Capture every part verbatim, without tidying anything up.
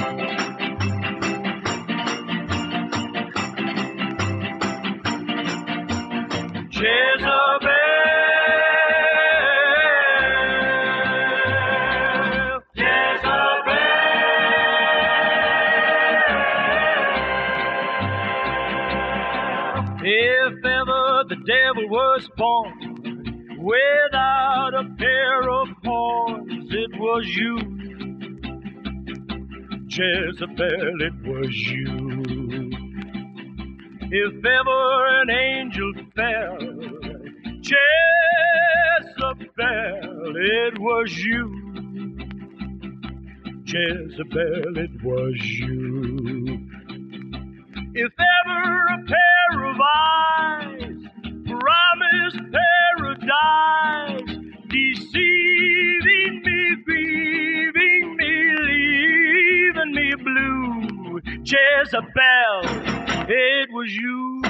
If ever the devil was born without a pair of horns, it was you, Jezebel, it was you. If ever an angel fell, Jezebel, it was you, Jezebel, it was you. If ever a pair of eyes promised paradise, deceiving me, grieving me, leaving me blue, Jezebel, it was you.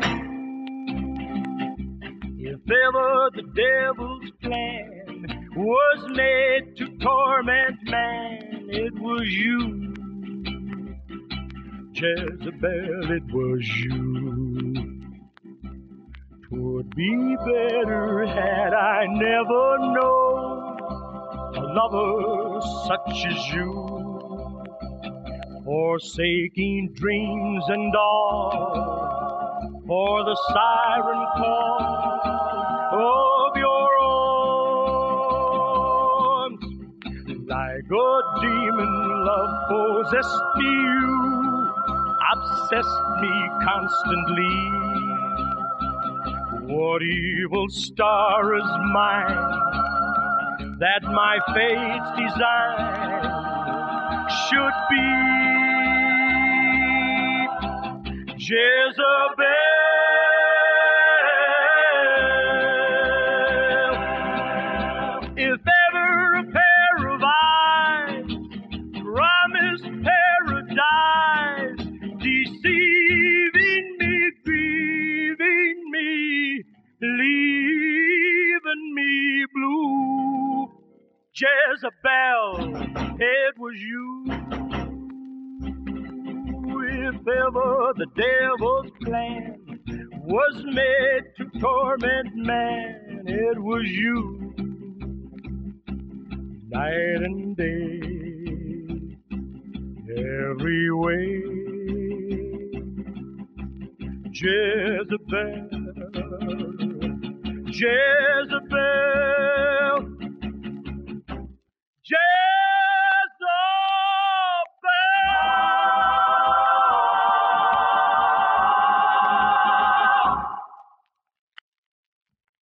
If ever the devil's plan was made to torment man, it was you, Jezebel, it was you. 'Twould be better had I never known a lover such as you, forsaking dreams and all for the siren call of your arms. Like a demon, love possessed me, you obsessed me constantly. What evil star is mine that my fate's design should be Jezebel? If ever a pair of eyes promised paradise, deceiving me, grieving me, leaving me blue, Jezebel, it was you. If ever the devil's plan was made to torment man, it was you, night and day, every way, Jezebel, Jezebel.